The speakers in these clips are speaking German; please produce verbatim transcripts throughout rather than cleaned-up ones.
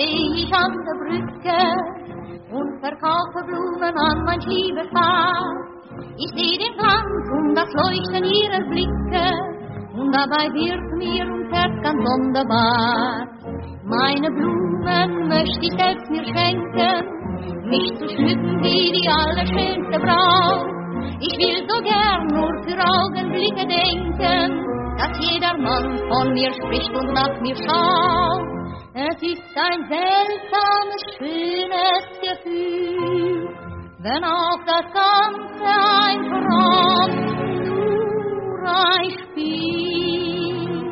steh ich an der Brücke und verkaufe Blumen an mein liebes Paar. Ich seh den Tanz und das Leuchten ihrer Blicke und dabei wird mir ums Herz ganz sonderbar. Meine Blumen möchte ich selbst mir schenken, mich zu schmücken wie die allerschönste Braut. Ich will so gern nur für Augenblicke denken, dass jeder Mann von mir spricht und nach mir schaut. Es ist ein seltsames, schönes Gefühl, wenn auch das Ganze ein Traum nur ein Spiel.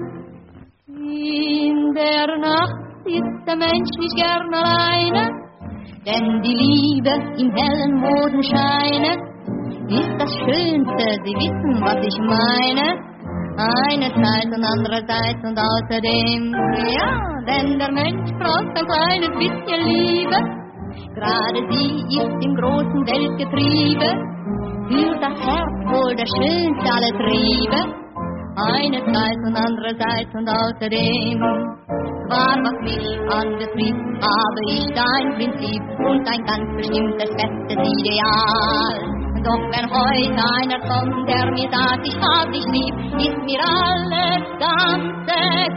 In der Nacht ist der Mensch nicht gern alleine, denn die Liebe im hellen Mondenscheine ist das Schönste, Sie wissen, was ich meine. Einerseits und andererseits und außerdem, ja, denn der Mensch braucht ein kleines bisschen Liebe. Gerade sie ist im großen Weltgetriebe, für das Herz wohl der schönste aller Triebe. Einerseits und andererseits und außerdem, zwar was mich anbetrifft, habe ich ein Prinzip und ein ganz bestimmtes festes Ideal. Doch wenn heute einer kommt, der mir sagt, ich hab dich lieb, ist mir alles ganz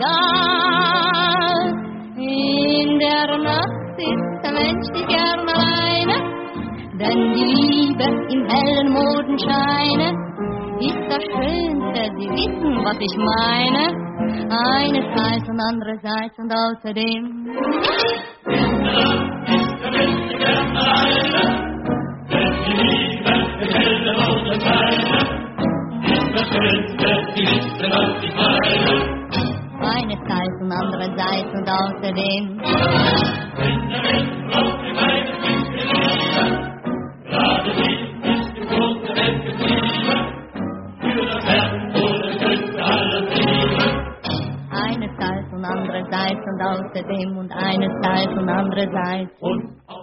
egal. In der Nacht ist der Mensch nicht gern alleine, denn die Liebe im hellen Mondenscheine ist das Schönste, Sie wissen, was ich meine. Einerseits und andererseits und außerdem. In der Nacht ist der Mensch nicht gern alleine, denn die Liebe im hellen Mondenscheine ist das Schönste, Sie wissen, was ich meine. Einerseits und andererseits und außerdem. Wenn der Mensch braucht ein kleines bisschen Liebe, gerade sie ist im großen Weltgetriebe, für das Herz wohl der schönste aller Triebe. Einerseits und andererseits und außerdem und einerseits und andererseits. Und